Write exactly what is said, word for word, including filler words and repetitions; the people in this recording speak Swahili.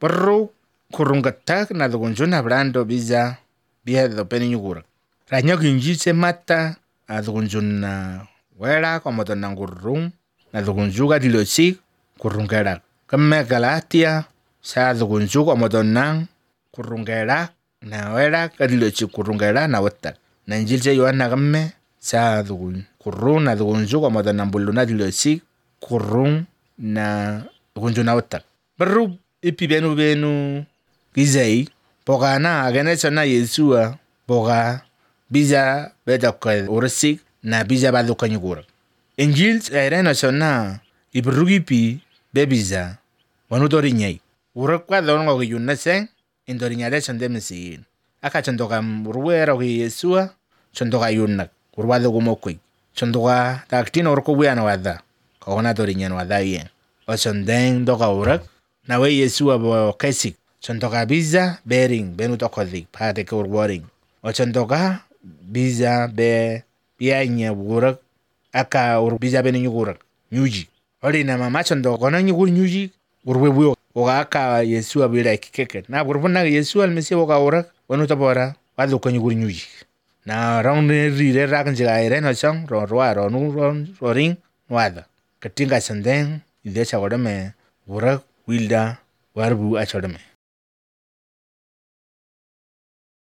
Perru kurungatak na dhugunjuna brando biza biya dhopeni nyugura. Ranyogi njise mata a dhugunjuna wera kwa moto nangurung na dhugunjuga dilosi kurungera. Kame galatia sa dhugunjuga kwa moto nang kurungera na wera kadilosi kurungera na watak. Na njilse yohana kame sa dhugun kurung na dhugunjuga kwa moto nambulu na dilosi kurung na dhugunjuna watak. Perru ipi benu benu gizai poga na agene chana Yesua poga biza beda kwa urasik na biza badu kanyugura. Injil airena chana ibrugipi bebiza wanudori nyai. Urakwa dhonga kwa yunaseng indori nyade chande mesiin. Aka chandoka mruwera kwa Yesua chandoka yunak urwado kumokwe. Chandoka taktina urko wiyana wadha kawana dori nyan wadha yen. O chandeng doka urak na we Yesua bo kesik. Chandoka biza bering benu tokodik pate ke urwaring. O chandoka biza be biya nye urak aka ur biza benu nyugurak nyuji. Ori na mama chandoka na nyugur nyuji urwe buyo. Oga aka Yesua bila kikeke. Na urpuna Yesua almesi oga urak wanu tabora wadu ka nyugur nyuji. Na rong rire rakan jiga aire no chong ron roa ronu ron roring wada. Katinga sandeng ide chagodame urak wilda warbu achodame.